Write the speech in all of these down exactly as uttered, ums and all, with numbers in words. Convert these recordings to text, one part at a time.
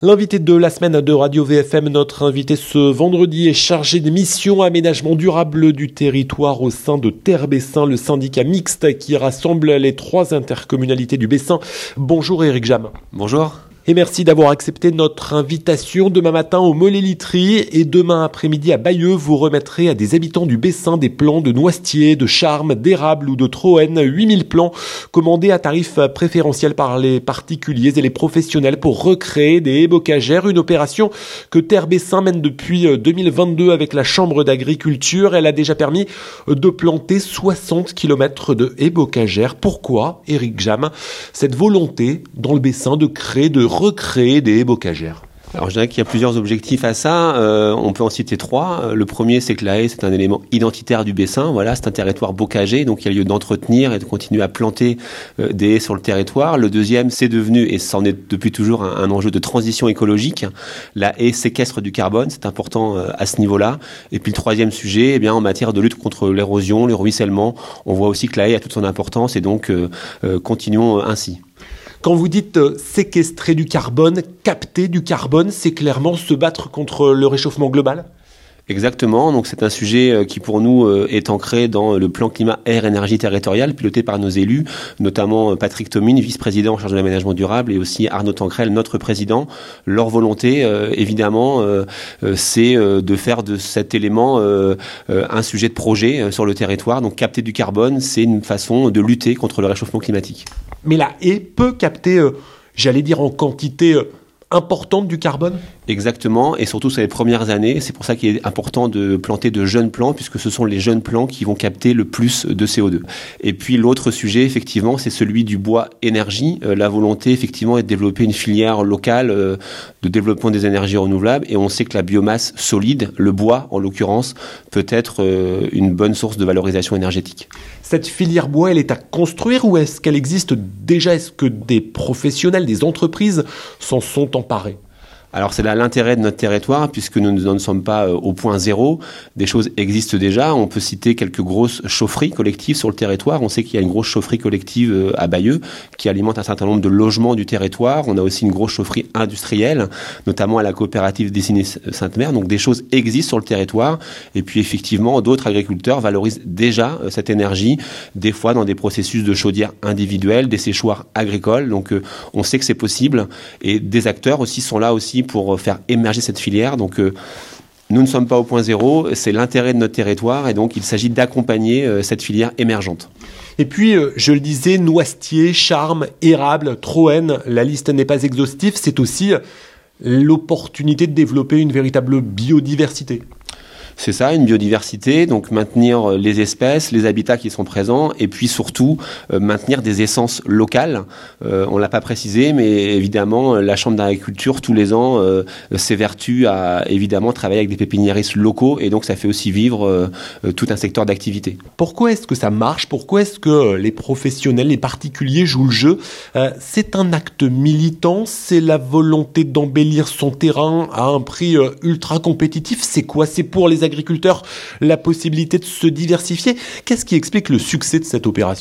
L'invité de la semaine de Radio V F M, notre invité ce vendredi est chargé de mission aménagement durable du territoire au sein de Terre Bessin, le syndicat mixte qui rassemble les trois intercommunalités du Bessin. Bonjour Éric Jam. Bonjour. Et merci d'avoir accepté notre invitation. Demain matin au Mollet-Litry et demain après-midi à Bayeux, vous remettrez à des habitants du Bessin des plants de noisetiers, de charme, d'érable ou de troène. huit mille plants commandés à tarif préférentiel par les particuliers et les professionnels pour recréer des haies bocagères. Une opération que Terre Bessin mène depuis deux mille vingt-deux avec la Chambre d'agriculture. Elle a déjà permis de planter soixante kilomètres de haies bocagères. Pourquoi, Éric Jam, cette volonté dans le Bessin de créer, de recréer des haies bocagères? Alors je dirais qu'il y a plusieurs objectifs à ça. Euh, on peut en citer trois. Le premier, c'est que la haie, c'est un élément identitaire du Bessin. Voilà, c'est un territoire bocager, donc il y a lieu d'entretenir et de continuer à planter euh, des haies sur le territoire. Le deuxième, c'est devenu, et c'en est depuis toujours, un, un enjeu de transition écologique. La haie séquestre du carbone, c'est important euh, à ce niveau-là. Et puis le troisième sujet, eh bien, en matière de lutte contre l'érosion, le ruissellement, on voit aussi que la haie a toute son importance et donc euh, euh, continuons ainsi. Quand vous dites euh, séquestrer du carbone, capter du carbone, c'est clairement se battre contre le réchauffement global ? Exactement, donc c'est un sujet qui pour nous est ancré dans le plan climat air énergie territorial piloté par nos élus, notamment Patrick Thomine, vice-président en charge de l'aménagement durable, et aussi Arnaud Tanquerel, notre président. Leur volonté, euh, évidemment, euh, c'est de faire de cet élément euh, un sujet de projet sur le territoire. Donc capter du carbone, c'est une façon de lutter contre le réchauffement climatique. Mais la haie peut capter, euh, j'allais dire en quantité euh, importante du carbone ? Exactement, et surtout sur les premières années, c'est pour ça qu'il est important de planter de jeunes plants, puisque ce sont les jeunes plants qui vont capter le plus de C O deux. Et puis l'autre sujet, effectivement, c'est celui du bois énergie. Euh, la volonté, effectivement, est de développer une filière locale euh, de développement des énergies renouvelables, et on sait que la biomasse solide, le bois en l'occurrence, peut être euh, une bonne source de valorisation énergétique. Cette filière bois, elle est à construire ou est-ce qu'elle existe déjà ? Est-ce que des professionnels, des entreprises s'en sont emparés ? Alors c'est là l'intérêt de notre territoire, puisque nous ne sommes pas au point zéro. Des choses existent déjà. On peut citer quelques grosses chaufferies collectives sur le territoire. On sait qu'il y a une grosse chaufferie collective à Bayeux qui alimente un certain nombre de logements du territoire. On a aussi une grosse chaufferie industrielle, notamment à la coopérative Dessinée Sainte-Mère. Donc des choses existent sur le territoire. Et puis effectivement, d'autres agriculteurs valorisent déjà cette énergie, des fois dans des processus de chaudière individuelle, des séchoirs agricoles. Donc euh, on sait que c'est possible. Et des acteurs aussi sont là aussi pour faire émerger cette filière. Donc euh, nous ne sommes pas au point zéro, c'est l'intérêt de notre territoire et donc il s'agit d'accompagner euh, cette filière émergente. Et puis, euh, je le disais, noisetier, charme, érable, troène, la liste n'est pas exhaustive, c'est aussi l'opportunité de développer une véritable biodiversité. C'est ça, une biodiversité, donc maintenir les espèces, les habitats qui sont présents, et puis surtout euh, maintenir des essences locales. Euh, on l'a pas précisé, mais évidemment, la Chambre d'agriculture, tous les ans, euh, s'évertue à évidemment travailler avec des pépiniéristes locaux, et donc ça fait aussi vivre euh, tout un secteur d'activité. Pourquoi est-ce que ça marche ? Pourquoi est-ce que les professionnels, les particuliers jouent le jeu ? euh, C'est un acte militant, c'est la volonté d'embellir son terrain à un prix euh, ultra compétitif. C'est quoi ? C'est pour les agriculteurs la possibilité de se diversifier. Qu'est-ce qui explique le succès de cette opération ?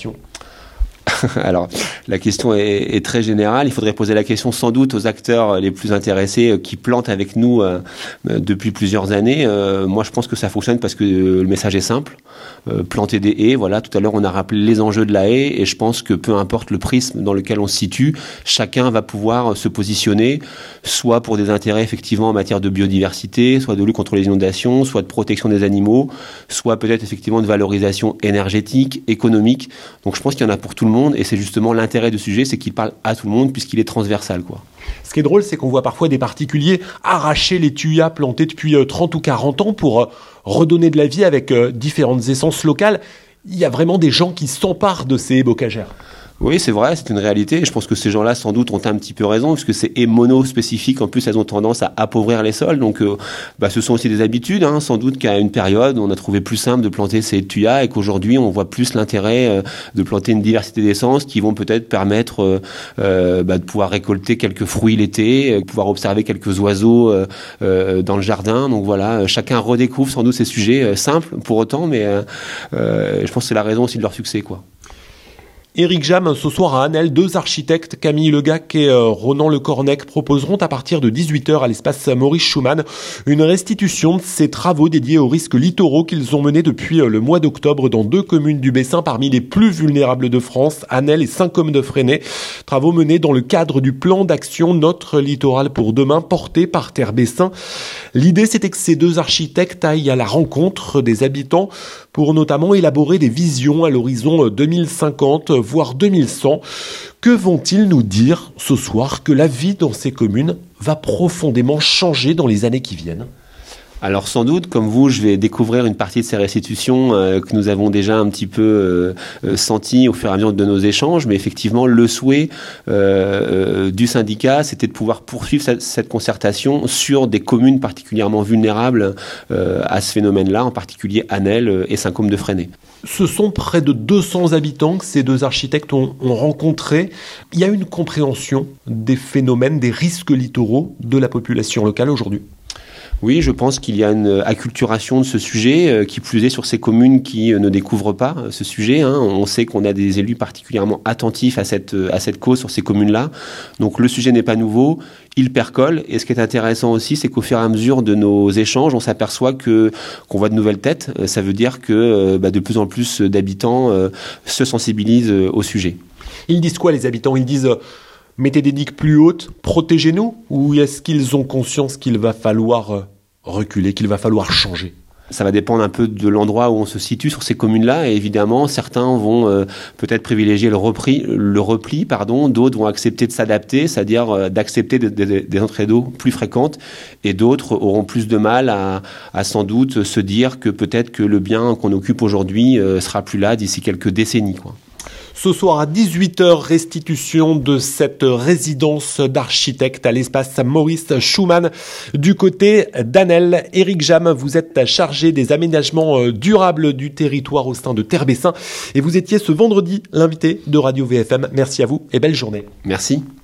Alors, la question est, est très générale. Il faudrait poser la question sans doute aux acteurs les plus intéressés qui plantent avec nous euh, depuis plusieurs années. Euh, moi, je pense que ça fonctionne parce que le message est simple. Euh, planter des haies, voilà. Tout à l'heure, on a rappelé les enjeux de la haie et je pense que peu importe le prisme dans lequel on se situe, chacun va pouvoir se positionner, soit pour des intérêts effectivement en matière de biodiversité, soit de lutte contre les inondations, soit de protection des animaux, soit peut-être effectivement de valorisation énergétique, économique. Donc, je pense qu'il y en a pour tout le monde. Et c'est justement l'intérêt du sujet, c'est qu'il parle à tout le monde puisqu'il est transversal, quoi. Ce qui est drôle, c'est qu'on voit parfois des particuliers arracher les tuyas plantés depuis trente ou quarante ans pour redonner de la vie avec différentes essences locales. Il y a vraiment des gens qui s'emparent de ces haies bocagères. Oui, c'est vrai, c'est une réalité. Je pense que ces gens-là, sans doute, ont un petit peu raison, puisque c'est haies mono-spécifiques. En plus, elles ont tendance à appauvrir les sols. Donc, euh, bah, ce sont aussi des habitudes. Hein. Sans doute qu'à une période, on a trouvé plus simple de planter ces tuyas et qu'aujourd'hui, on voit plus l'intérêt euh, de planter une diversité d'essences qui vont peut-être permettre euh, euh, bah, de pouvoir récolter quelques fruits l'été, euh, pouvoir observer quelques oiseaux euh, euh, dans le jardin. Donc voilà, chacun redécouvre sans doute ces sujets euh, simples pour autant, mais euh, euh, je pense que c'est la raison aussi de leur succès, quoi. Éric Jam, ce soir à Anel, deux architectes, Camille Legac et euh, Ronan Le Cornec, proposeront à partir de dix-huit heures à l'espace Maurice Schumann une restitution de ces travaux dédiés aux risques littoraux qu'ils ont menés depuis euh, le mois d'octobre dans deux communes du Bessin parmi les plus vulnérables de France, Anel et Saint-Côme-de-Fresnay. Travaux menés dans le cadre du plan d'action Notre Littoral pour demain porté par Terre Bessin. L'idée, c'était que ces deux architectes aillent à la rencontre des habitants pour notamment élaborer des visions à l'horizon deux mille cinquante, voire deux mille cent. Que vont-ils nous dire ce soir que la vie dans ces communes va profondément changer dans les années qui viennent ? Alors sans doute, comme vous, je vais découvrir une partie de ces restitutions euh, que nous avons déjà un petit peu euh, euh, senties au fur et à mesure de nos échanges, mais effectivement, le souhait euh, euh, du syndicat, c'était de pouvoir poursuivre cette, cette concertation sur des communes particulièrement vulnérables euh, à ce phénomène-là, en particulier Anel et Saint-Côme-de-Fresnay. Ce sont près de deux cents habitants que ces deux architectes ont, ont rencontrés. Il y a une compréhension des phénomènes, des risques littoraux de la population locale aujourd'hui. Oui, je pense qu'il y a une acculturation de ce sujet, euh, qui plus est sur ces communes qui euh, ne découvrent pas euh, ce sujet. Hein. On sait qu'on a des élus particulièrement attentifs à cette, euh, à cette cause sur ces communes-là. Donc le sujet n'est pas nouveau, il percole. Et ce qui est intéressant aussi, c'est qu'au fur et à mesure de nos échanges, on s'aperçoit que, qu'on voit de nouvelles têtes. Euh, ça veut dire que euh, bah, de plus en plus d'habitants euh, se sensibilisent euh, au sujet. Ils disent quoi les habitants ? Ils disent... Euh... Mettez des digues plus hautes, protégez-nous, ou est-ce qu'ils ont conscience qu'il va falloir reculer, qu'il va falloir changer ? Ça va dépendre un peu de l'endroit où on se situe sur ces communes-là. Et évidemment, certains vont euh, peut-être privilégier le repli, le repli pardon. D'autres vont accepter de s'adapter, c'est-à-dire euh, d'accepter de, de, des entrées d'eau plus fréquentes. Et d'autres auront plus de mal à, à sans doute se dire que peut-être que le bien qu'on occupe aujourd'hui euh, sera plus là d'ici quelques décennies, quoi. Ce soir à dix-huit heures, restitution de cette résidence d'architecte à l'espace Maurice Schumann. Du côté d'Anel, Éric Jam, vous êtes chargé des aménagements durables du territoire au sein de Terre Bessin et vous étiez ce vendredi l'invité de Radio V F M. Merci à vous et belle journée. Merci.